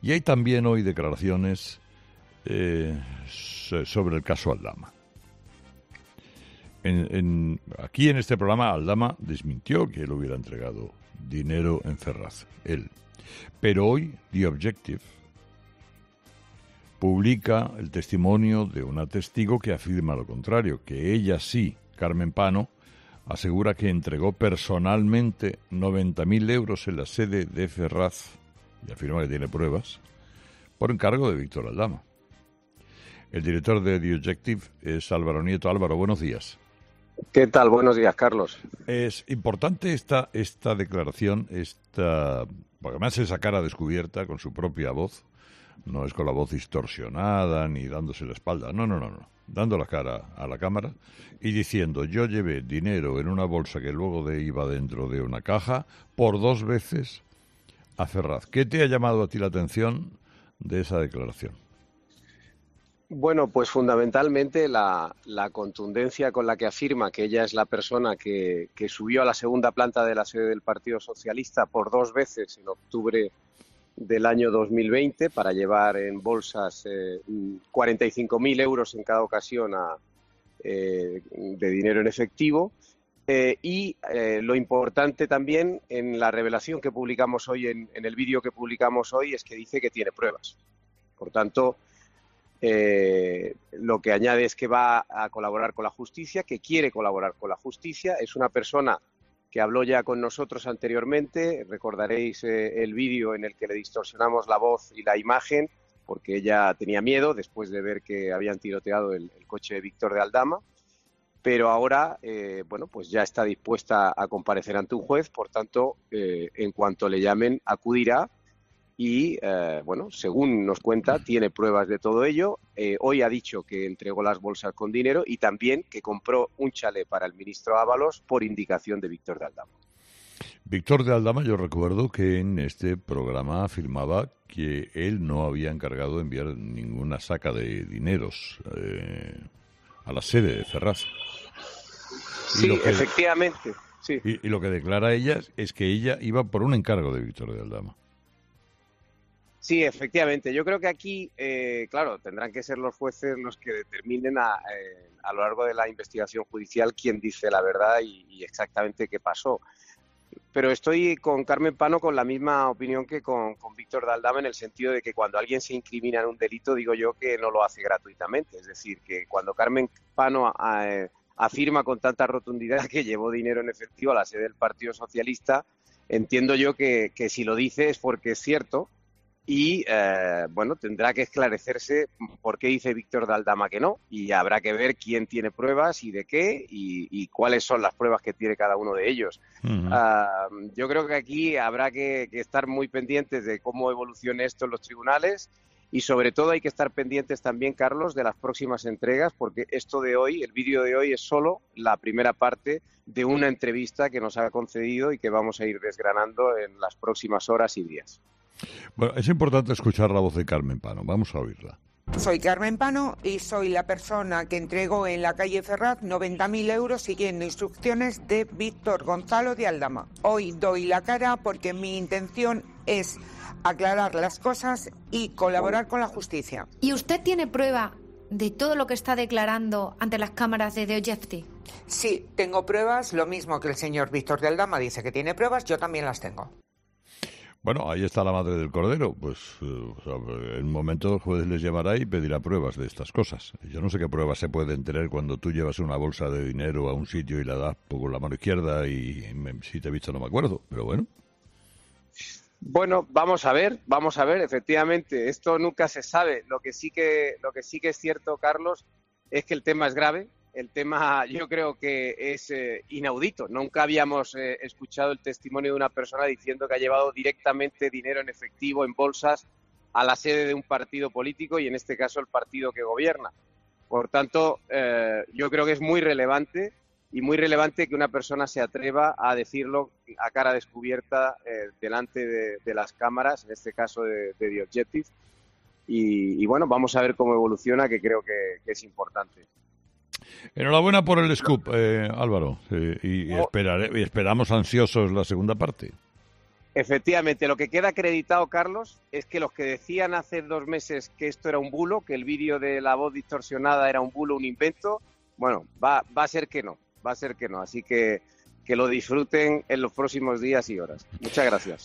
Y hay también hoy declaraciones sobre el caso Aldama. Aquí en este programa Aldama desmintió que él hubiera entregado dinero en Ferraz, él. Pero hoy The Objective publica el testimonio de una testigo que afirma lo contrario, que ella sí, Carmen Pano, asegura que entregó personalmente 90.000 euros en la sede de Ferraz, y afirma que tiene pruebas, por encargo de Víctor Aldama. El director de The Objective es Álvaro Nieto. Álvaro, buenos días. ¿Qué tal? Buenos días, Carlos. Es importante esta declaración, porque además esa cara descubierta con su propia voz, no es con la voz distorsionada ni dándose la espalda, no, dando la cara a la cámara y diciendo: yo llevé dinero en una bolsa que luego iba dentro de una caja por 2 veces a Ferraz. ¿Qué te ha llamado a ti la atención de esa declaración? Bueno, pues fundamentalmente la contundencia con la que afirma que ella es la persona que subió a la segunda planta de la sede del Partido Socialista por 2 veces en octubre del año 2020 para llevar en bolsas 45.000 euros en cada ocasión de dinero en efectivo. Lo importante también en la revelación que publicamos hoy, en el vídeo que publicamos hoy, es que dice que tiene pruebas. Por tanto, lo que añade es que va a colaborar con la justicia, que quiere colaborar con la justicia. Es una persona que habló ya con nosotros anteriormente. Recordaréis el vídeo en el que le distorsionamos la voz y la imagen porque ella tenía miedo después de ver que habían tiroteado el coche de Víctor de Aldama. Pero ahora, pues ya está dispuesta a comparecer ante un juez. Por tanto, en cuanto le llamen, acudirá. Y, según nos cuenta, tiene pruebas de todo ello. Hoy ha dicho que entregó las bolsas con dinero y también que compró un chalet para el ministro Ábalos por indicación de Víctor de Aldama. Víctor de Aldama, yo recuerdo que en este programa afirmaba que él no había encargado de enviar ninguna saca de dineros a la sede de Ferraz. Sí, efectivamente. Sí. Y lo que declara ella es que ella iba por un encargo de Víctor de Aldama. Sí, efectivamente. Yo creo que aquí, claro, tendrán que ser los jueces los que determinen a lo largo de la investigación judicial quién dice la verdad y exactamente qué pasó. Pero estoy con Carmen Pano con la misma opinión que con Víctor de Aldama, en el sentido de que cuando alguien se incrimina en un delito, digo yo que no lo hace gratuitamente. Es decir, que cuando Carmen Pano afirma con tanta rotundidad que llevó dinero en efectivo a la sede del Partido Socialista, entiendo yo que si lo dice es porque es cierto. Y, tendrá que esclarecerse por qué dice Víctor de Aldama que no, y habrá que ver quién tiene pruebas y de qué, y cuáles son las pruebas que tiene cada uno de ellos. Uh-huh. Yo creo que aquí habrá que estar muy pendientes de cómo evolucione esto en los tribunales, y sobre todo hay que estar pendientes también, Carlos, de las próximas entregas, porque esto de hoy, el vídeo de hoy, es solo la primera parte de una entrevista que nos ha concedido y que vamos a ir desgranando en las próximas horas y días. Bueno, es importante escuchar la voz de Carmen Pano. Vamos a oírla. Soy Carmen Pano y soy la persona que entregó en la calle Ferraz 90.000 euros siguiendo instrucciones de Víctor Gonzalo de Aldama. Hoy doy la cara porque mi intención es aclarar las cosas y colaborar con la justicia. ¿Y usted tiene prueba de todo lo que está declarando ante las cámaras de The Objective? Sí, tengo pruebas, lo mismo que el señor Víctor de Aldama dice que tiene pruebas, yo también las tengo. Bueno, ahí está la madre del cordero. Pues en un momento el juez les llamará y pedirá pruebas de estas cosas. Yo no sé qué pruebas se pueden tener cuando tú llevas una bolsa de dinero a un sitio y la das con la mano izquierda y si te he visto no me acuerdo, pero bueno. Bueno, vamos a ver, efectivamente, esto nunca se sabe. Lo que sí que es cierto, Carlos, es que el tema es grave. El tema yo creo que es inaudito. Nunca habíamos escuchado el testimonio de una persona diciendo que ha llevado directamente dinero en efectivo, en bolsas, a la sede de un partido político y en este caso el partido que gobierna. Por tanto, yo creo que es muy relevante que una persona se atreva a decirlo a cara descubierta delante de las cámaras, en este caso de The Objective. Y bueno, vamos a ver cómo evoluciona, que creo que es importante. Enhorabuena por el scoop, Álvaro, y esperamos ansiosos la segunda parte. Efectivamente, lo que queda acreditado, Carlos, es que los que decían hace 2 meses que esto era un bulo, que el vídeo de la voz distorsionada era un bulo, un invento, bueno, va a ser que no, Así que lo disfruten en los próximos días y horas. Muchas gracias.